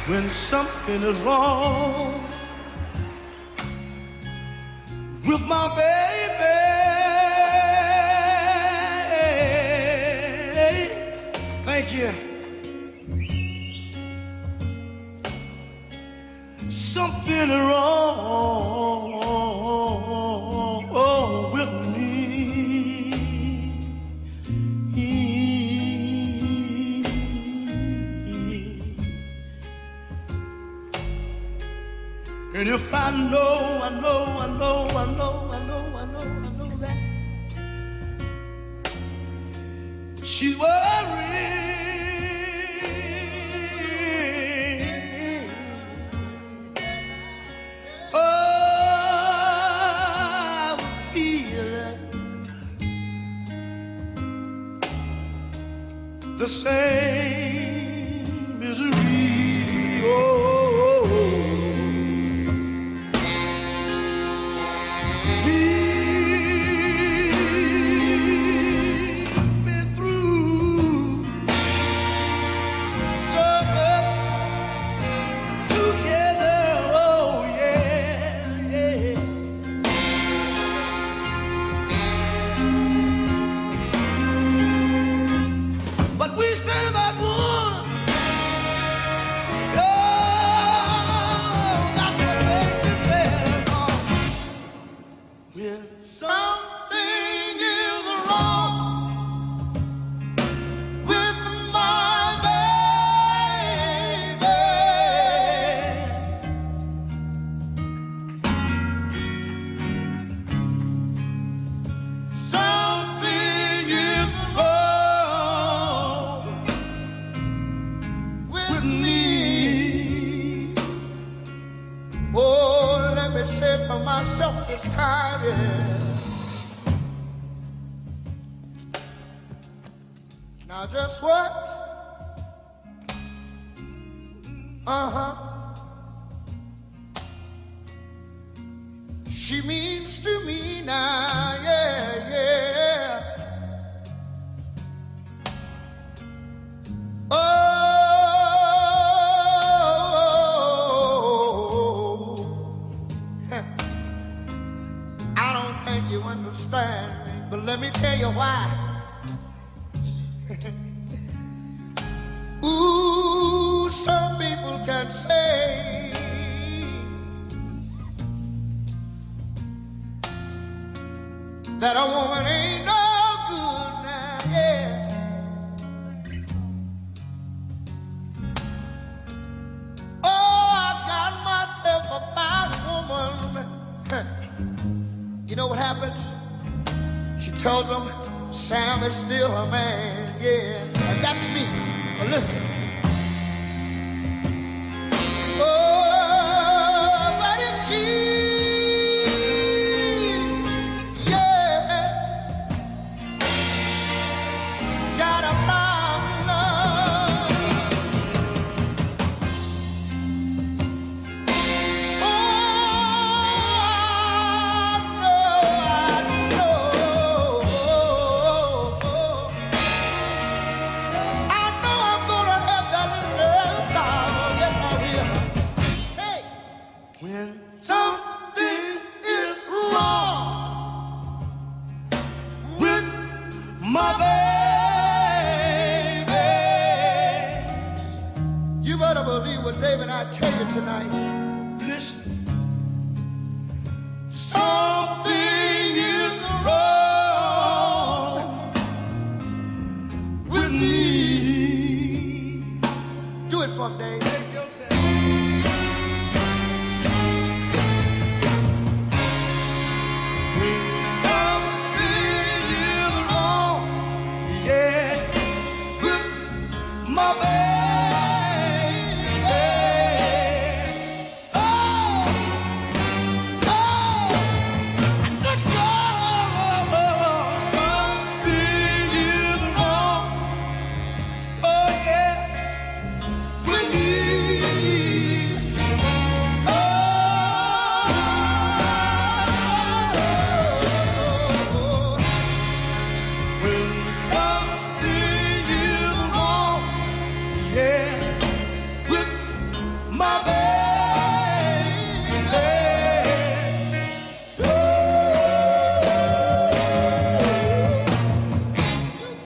when something is wrong with my baby. Thank you. Something wrong with me. And if I know that she's worried, oh, I feel the same misery. Oh. For myself this time, yeah. Now just what? She means to me now, yeah, yeah. Oh. You understand me, but let me tell you why. Ooh, some people can say that a woman ain't no good now, yeah. Oh, I got myself a fine woman. You know what happens? She tells him Sam is still a man, yeah, and that's me. But listen. Oh, but it's she, yeah, got a when something is wrong with my baby, you better believe what David and I tell you tonight. Listen, something is wrong with me. Do it for me, Dave.